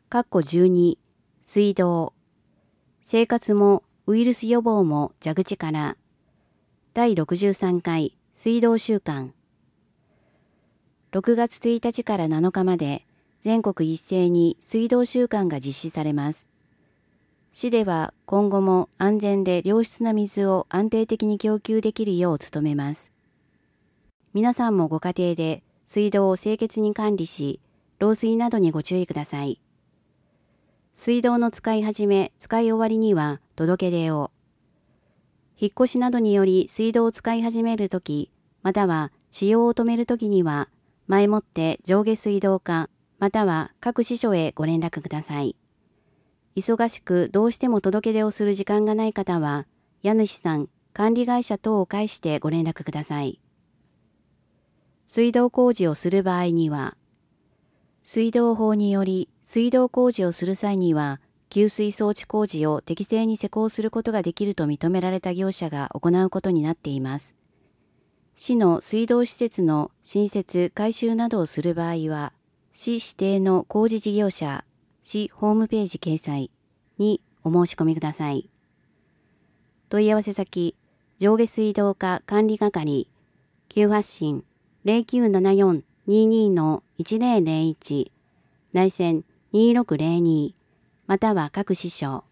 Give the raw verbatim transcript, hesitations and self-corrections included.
かっこじゅうに、水道。生活もウイルス予防も蛇口から。だいろくじゅうさんかい水道週間。ろくがつついたちからなのかまで全国一斉に水道週間が実施されます。市では今後も安全で良質な水を安定的に供給できるよう努めます。皆さんもご家庭で水道を清潔に管理し、漏水などにご注意ください。水道の使い始め、使い終わりには届け出を。引っ越しなどにより水道を使い始めるとき、または使用を止めるときには、前もって上下水道課、または各支所へご連絡ください。忙しくどうしても届け出をする時間がない方は、家主さん、管理会社等を介してご連絡ください。水道工事をする場合には、水道法により水道工事をする際には、給水装置工事を適正に施工することができると認められた業者が行うことになっています。市の水道施設の新設・改修などをする場合は、市指定の工事事業者、市ホームページ掲載にお申し込みください。問い合わせ先、上下水道課管理係、急発進 ゼロきゅうななよん にーにー のいちぜろぜろいち、内線にーろくぜろに、または各支所。